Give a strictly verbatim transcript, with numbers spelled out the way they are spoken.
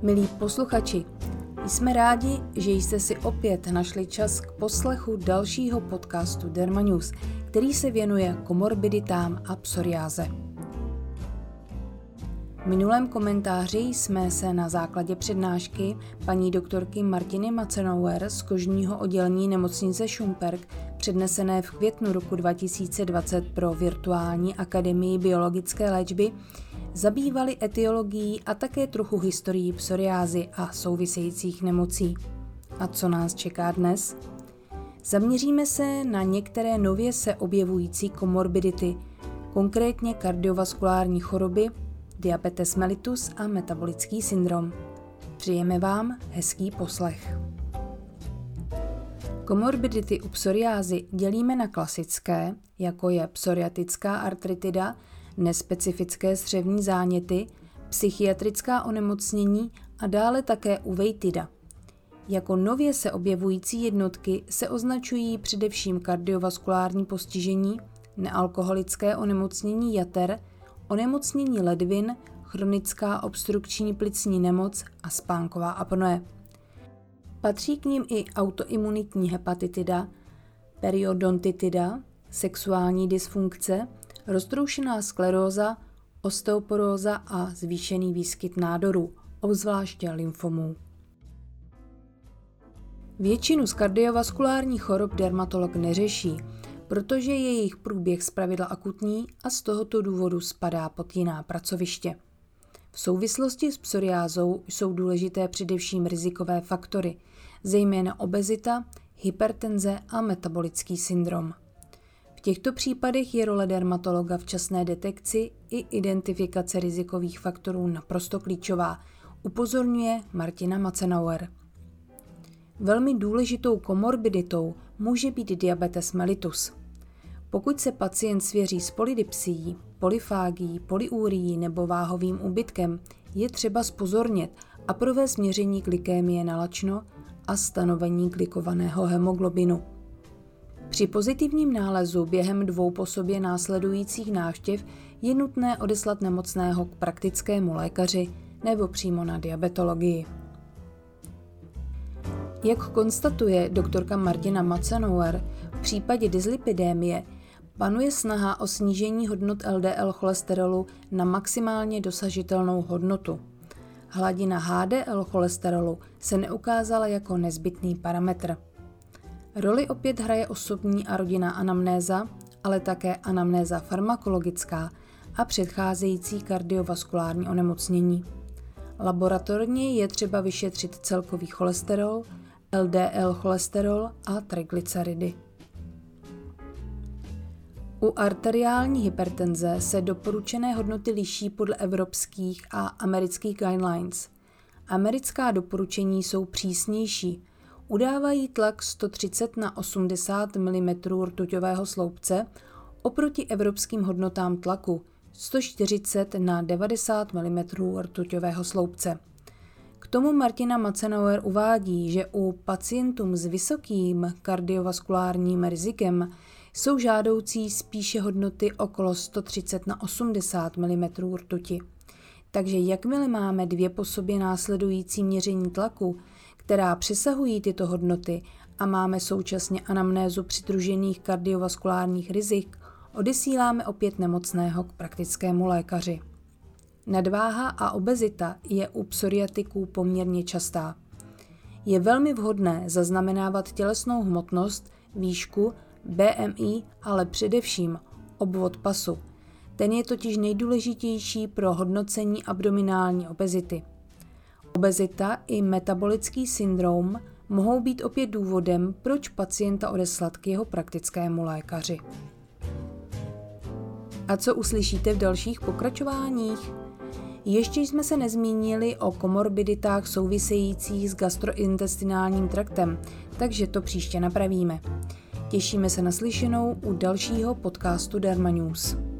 Milí posluchači, jsme rádi, že jste si opět našli čas k poslechu dalšího podcastu Derma News, který se věnuje komorbiditám a psoriáze. V minulém komentáři jsme se na základě přednášky paní doktorky Martiny Matzenauer z kožního oddělení nemocnice Šumperk, přednesené v květnu roku dva tisíce dvacet pro virtuální akademii biologické léčby, zabývali etiologií a také trochu historií psoriázy a souvisejících nemocí. A co nás čeká dnes? Zaměříme se na některé nově se objevující komorbidity, konkrétně kardiovaskulární choroby, diabetes mellitus a metabolický syndrom. Přejeme vám hezký poslech. Komorbidity u psoriázy dělíme na klasické, jako je psoriatická artritida, nespecifické střevní záněty, psychiatrická onemocnění a dále také uveitida. Jako nově se objevující jednotky se označují především kardiovaskulární postižení, nealkoholické onemocnění jater, onemocnění ledvin, chronická obstrukční plicní nemoc a spánková apnoe. Patří k nim i autoimunitní hepatitida, periodontitida, sexuální dysfunkce, roztroušená skleróza, osteoporóza a zvýšený výskyt nádorů, obzvláště lymfomů. Většinu z kardiovaskulárních chorob dermatolog neřeší, protože je jejich průběh zpravidla akutní a z tohoto důvodu spadá pod jiná pracoviště. V souvislosti s psoriázou jsou důležité především rizikové faktory, zejména obezita, hypertenze a metabolický syndrom. V těchto případech je role dermatologa v včasné detekci i identifikace rizikových faktorů naprosto klíčová, upozorňuje Martina Matzenauer. Velmi důležitou komorbiditou může být diabetes mellitus. Pokud se pacient svěří s polydipsií, polyfágií, polyúrií nebo váhovým úbytkem, je třeba zpozornět a provést měření glykémie na lačno a stanovení glykovaného hemoglobinu. Při pozitivním nálezu během dvou po sobě následujících návštěv je nutné odeslat nemocného k praktickému lékaři nebo přímo na diabetologii. Jak konstatuje doktorka Martina Matzenauer, v případě dyslipidémie panuje snaha o snížení hodnot L D L cholesterolu na maximálně dosažitelnou hodnotu. Hladina H D L cholesterolu se neukázala jako nezbytný parametr. Roli opět hraje osobní a rodinná anamnéza, ale také anamnéza farmakologická a předcházející kardiovaskulární onemocnění. Laboratorně je třeba vyšetřit celkový cholesterol, L D L cholesterol a triglyceridy. U arteriální hypertenze se doporučené hodnoty liší podle evropských a amerických guidelines. Americká doporučení jsou přísnější. Udávají tlak sto třicet na osmdesát milimetrů rtuťového sloupce oproti evropským hodnotám tlaku sto čtyřicet na devadesát milimetrů rtuťového sloupce. K tomu Martina Matzenauer uvádí, že u pacientům s vysokým kardiovaskulárním rizikem jsou žádoucí spíše hodnoty okolo sto třicet na osmdesát milimetrů rtuti. Takže jakmile máme dvě po sobě následující měření tlaku, která přesahují tyto hodnoty a máme současně anamnézu přidružených kardiovaskulárních rizik, odesíláme opět nemocného k praktickému lékaři. Nadváha a obezita je u psoriatiků poměrně častá. Je velmi vhodné zaznamenávat tělesnou hmotnost, výšku, B M I, ale především obvod pasu. Ten je totiž nejdůležitější pro hodnocení abdominální obezity. Obezita i metabolický syndrom mohou být opět důvodem, proč pacienta odeslat k jeho praktickému lékaři. A co uslyšíte v dalších pokračováních? Ještě jsme se nezmínili o komorbiditách souvisejících s gastrointestinálním traktem, takže to příště napravíme. Těšíme se na slyšenou u dalšího podcastu Derma News.